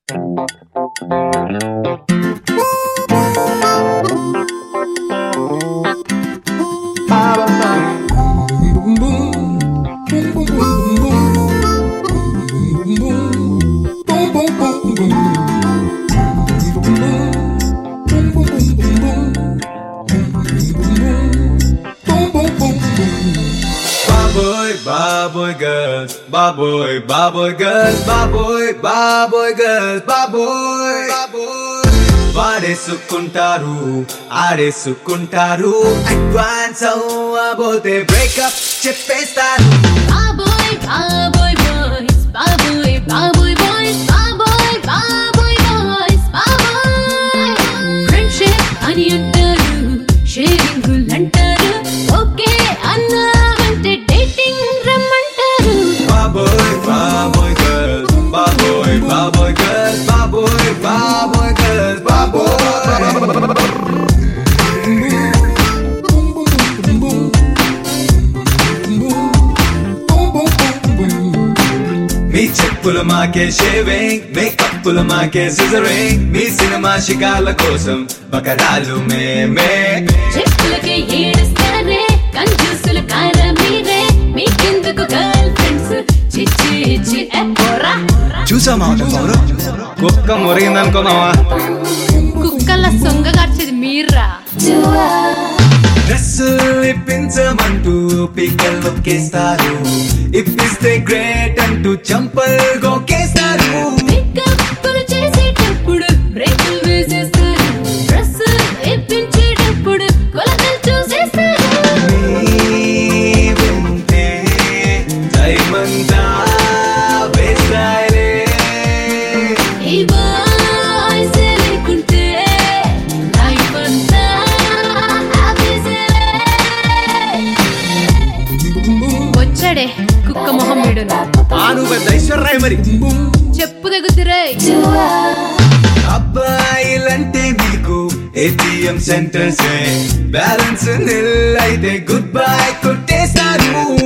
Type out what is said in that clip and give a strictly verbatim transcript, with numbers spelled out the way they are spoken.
Baboy girls, baboy, baboy girls, baboy, baboy girls, baboy, baboy. వాడేసుకుంటారు ఆడేసుకుంటారు advance అవ్వబోతే breakup చెప్పేస్తారు. బాబోయ్ బాబోయ్ బాయ్స్ బాబోయ్ బాబోయ్ బాయ్స్ బాబోయ్ బాబోయ్ బాయ్స్ బాబోయ్ ఫ్రెండ్షిప్ అని అంటారు షేరింగ్ అంటారు ఓకే అన్నా అంటే డేటింగ్ రమ్మంటారు. బాబోయ్ బాబోయ్ గర్ల్స్ బాబోయ్ బాబోయ్ గర్ల్స్ బాబోయ్ బాబోయ్ గర్ల్స్ బాబోయ్. మీ చెప్పులు మాకే షేవింగ్ మేకప్పులు మాకే సిజరింగ్ మీ సినిమా షికార్ల కోసం బకరాలు మేమే చెప్పులకే ఏడుస్తారే కంజూసులు కారా మీరే మీకెందుకు గర్ల్ ఫ్రెండ్స్ చిచ్చి ఇచ్చి ఎప్పురా చూసామా కుక్క మురిగిందనుకున్నావా కుక్కల సొంగగార్చేది మీర్రా. డ్రెస్సులు ఇప్పించమంటూ పిక్కలు నొక్కేస్తారు ఇప్పిస్తే గ్రేట్ అంటూ చంపలు గోకేస్తారు. పికప్పులు చేసేటప్పుడు బ్రేకులు వేసేస్తారు డ్రెస్ ఇప్పించేటప్పుడు కొలతలు చూసేస్తారు. వింటే టైమంతా వేస్తాయిలే ఈ బాయ్స్ లేకుంటే లైఫ్ అంతా ఆపేసేలే. వచ్చాడే కుక్క మొహం వీడును ఆను పెద్ద ఐశ్వర్రాయ్ మరి చెప్పు దగ్గుతురే. అబ్బాయిలంటే మీకు ఏటీఎం సెంటర్స్ బ్యాలెన్స్ నిల్ అయితే గుడ్ బై కొట్టేస్తారు.